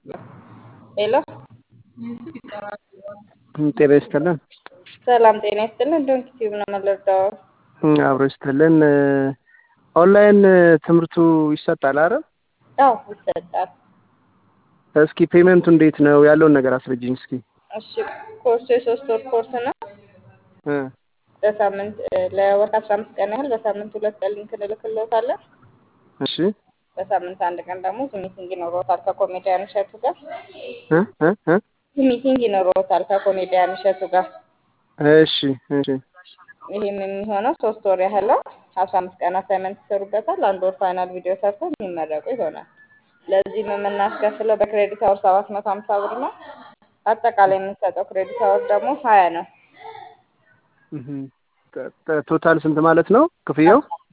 ሄሎ ጤና ይስጥልን። ሰላም ጤና ይስጥልን። ዶንት ቲዩብ ነው የምንረዳው። አብሮ ይስጥልን። ኦንላይን ትምህርቱ ይሰጣል አይደል? አዎ ይሰጣል። እስኪ ፔመንቱ እንዴት ነው ያለውን ነገር አስረጅኝ እስኪ። እሺ ኮርሱ የ3 ወር ኮርስ ነው። እ በሳምንት ለወር 15 ቀን ያህል በሳምንት 2 ቀን ሊንክ እንልክልዎታለን። እሺ በሳምንት አንድ ቀን ደግሞ ሚቲንግ ይኖረዎታል ከኮሜዲያን እሸቱ ጋር። እ እ እ ሚቲንግ ይኖረዎታል ከኮሜዲያን እሸቱ ጋር። እሺ እሺ ይህም የሚሆነው 3 ወር ያህል ነው። 15 ቀን አሳይመንት ይሰሩበታል። 1 ወር ፋይናል ቪዲዮ ሰርተው የሚመረቁ ይሆናል። ለዚህም የምናስከፍለው በክሬዲት አወር 750 ብር ነው። አጠቃላይ የምንሰጠው ክሬዲት አወር ደግሞ 20 ነው። ቶታል ስንት ማለት ነው ክፍያው?